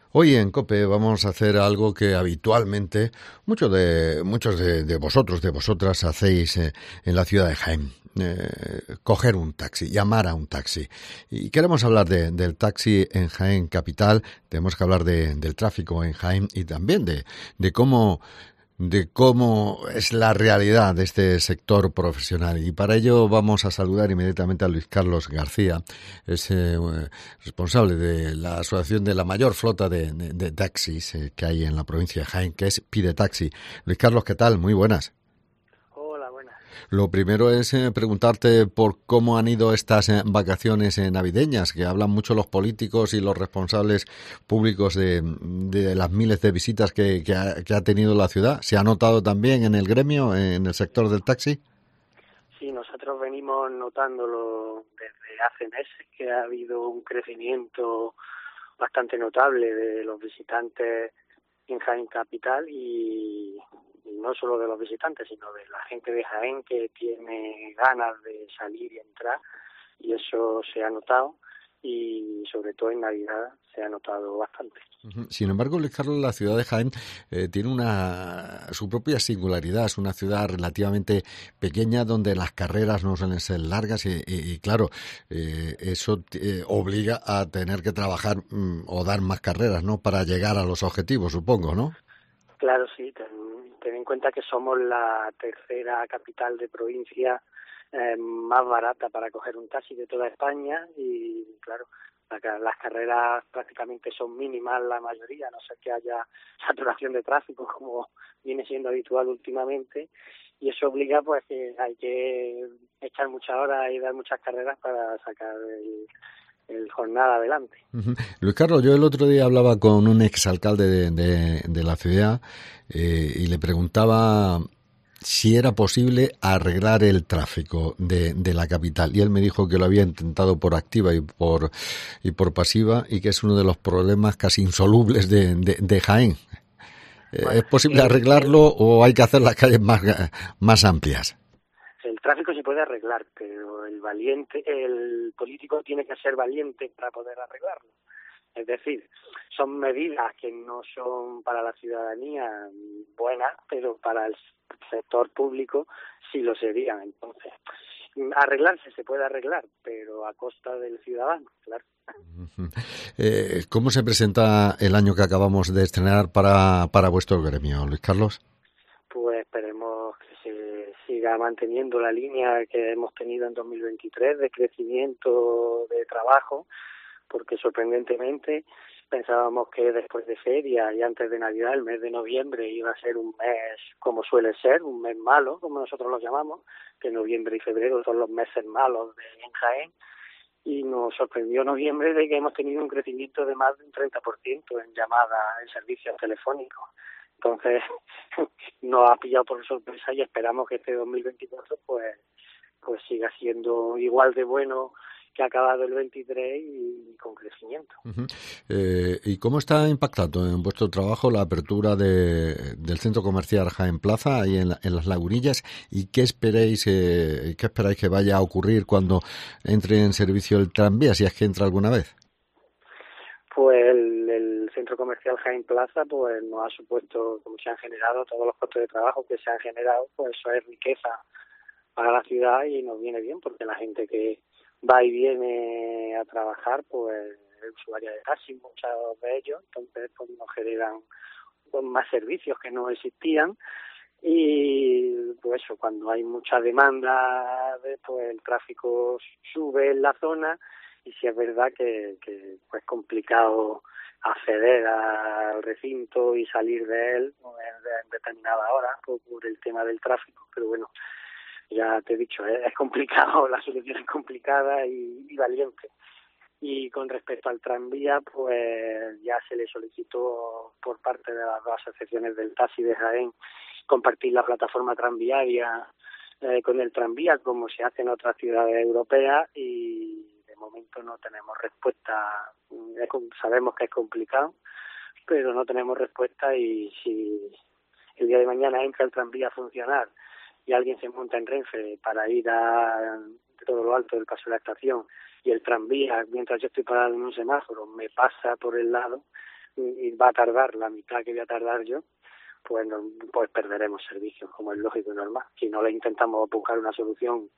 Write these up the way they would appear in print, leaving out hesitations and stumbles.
Hoy en COPE vamos a hacer algo que habitualmente muchos de vosotros, de vosotras, hacéis en la ciudad de Jaén. Coger un taxi, llamar a un taxi. Y queremos hablar del taxi en Jaén Capital, tenemos que hablar del tráfico en Jaén y también de cómo es la realidad de este sector profesional. Y para ello vamos a saludar inmediatamente a Luis Carlos García, es responsable de la asociación de la mayor flota de taxis que hay en la provincia de Jaén, que es Pide Taxi. Luis Carlos, ¿qué tal? Muy buenas. Hola, buenas. Lo primero es preguntarte por cómo han ido estas vacaciones navideñas, que hablan mucho los políticos y los responsables públicos de las miles de visitas que ha tenido la ciudad. ¿Se ha notado también en el gremio, en el sector del taxi? Sí, nosotros venimos notándolo desde hace meses que ha habido un crecimiento bastante notable de los visitantes en Jaén Capital y no solo de los visitantes, sino de la gente de Jaén que tiene ganas de salir y entrar, y eso se ha notado, y sobre todo en Navidad se ha notado bastante. Sin embargo, Luis Carlos, la ciudad de Jaén tiene su propia singularidad. Es una ciudad relativamente pequeña donde las carreras no suelen ser largas y claro, eso obliga a tener que trabajar o dar más carreras, ¿no? Para llegar a los objetivos, supongo, ¿no? Claro, sí, ten en cuenta que somos la tercera capital de provincia más barata para coger un taxi de toda España y, claro, las carreras prácticamente son mínimas la mayoría, a no ser que haya saturación de tráfico como viene siendo habitual últimamente, y eso obliga pues que hay que echar muchas horas y dar muchas carreras para sacar el jornada adelante. Ujú. Luis Carlos, yo el otro día hablaba con un exalcalde de la ciudad y le preguntaba si era posible arreglar el tráfico de la capital. Y él me dijo que lo había intentado por activa y por pasiva y que es uno de los problemas casi insolubles de Jaén. Bueno, ¿Es posible el arreglarlo o hay que hacer las calles más amplias? El tráfico se puede arreglar, pero el político tiene que ser valiente para poder arreglarlo. Es decir, son medidas que no son para la ciudadanía buenas, pero para el sector público sí lo serían. Entonces, arreglarse se puede arreglar, pero a costa del ciudadano, claro. Ujú. ¿Cómo se presenta el año que acabamos de estrenar para vuestro gremio, Luis Carlos? Pues esperemos que se siga manteniendo la línea que hemos tenido en 2023 de crecimiento de trabajo, porque sorprendentemente pensábamos que después de feria y antes de Navidad, el mes de noviembre iba a ser un mes como suele ser, un mes malo, como nosotros lo llamamos, que noviembre y febrero son los meses malos en Jaén, y nos sorprendió noviembre de que hemos tenido un crecimiento de más de un 30% en llamadas, en servicios telefónicos. Entonces, nos ha pillado por sorpresa y esperamos que este 2024 pues siga siendo igual de bueno que ha acabado el 23 y con crecimiento. Ujú. ¿Y cómo está impactando en vuestro trabajo la apertura del centro comercial Jaén Plaza, ahí en las Lagunillas? ¿Y qué esperáis que vaya a ocurrir cuando entre en servicio el tranvía, si es que entra alguna vez? Pues el centro comercial Jaén Plaza pues nos ha supuesto, como se han generado todos los puestos de trabajo que se han generado, pues eso es riqueza para la ciudad y nos viene bien porque la gente que va y viene a trabajar pues es usuaria de taxi, muchos de ellos, entonces pues nos generan pues, más servicios que no existían y pues eso, cuando hay mucha demanda pues el tráfico sube en la zona y sí es verdad que pues es complicado acceder al recinto y salir de él pues, en determinada hora por el tema del tráfico, pero bueno, ya te he dicho, es complicado, la solución es complicada y valiente. Y con respecto al tranvía, pues ya se le solicitó por parte de las dos asociaciones del taxi de Jaén compartir la plataforma tranviaria con el tranvía, como se hace en otras ciudades europeas, y de momento no tenemos respuesta. Sabemos que es complicado, pero no tenemos respuesta y si el día de mañana entra el tranvía a funcionar y alguien se monta en Renfe para ir a todo lo alto del paso de la estación y el tranvía, mientras yo estoy parado en un semáforo, me pasa por el lado, y va a tardar la mitad que voy a tardar yo, pues, pues perderemos servicios, como es lógico y normal. Si no le intentamos buscar una solución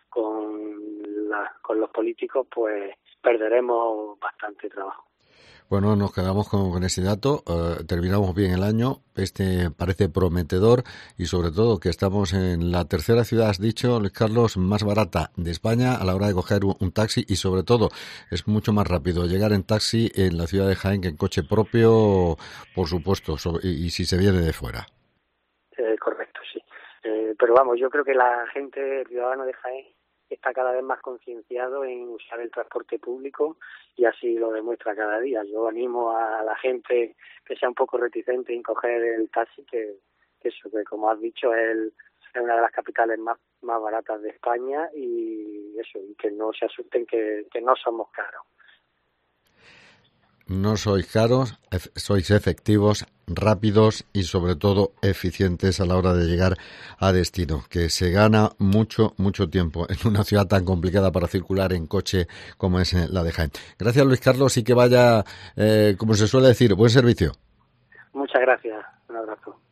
con los políticos, pues perderemos bastante trabajo. Bueno, nos quedamos con ese dato, terminamos bien el año, parece prometedor y sobre todo que estamos en la tercera ciudad, has dicho, Luis Carlos, más barata de España a la hora de coger un taxi y sobre todo es mucho más rápido llegar en taxi en la ciudad de Jaén que en coche propio, por supuesto, y si se viene de fuera. Correcto, sí. Pero vamos, yo creo que la gente, el ciudadano de Jaén, está cada vez más concienciado en usar el transporte público y así lo demuestra cada día. Yo animo a la gente que sea un poco reticente en coger el taxi, que como has dicho es una de las capitales más baratas de España y que no se asusten que no somos caros. No sois caros, sois efectivos, rápidos y sobre todo eficientes a la hora de llegar a destino, que se gana mucho tiempo en una ciudad tan complicada para circular en coche como es la de Jaén. Gracias, Luis Carlos, y que vaya, como se suele decir, buen servicio. Muchas gracias, un abrazo.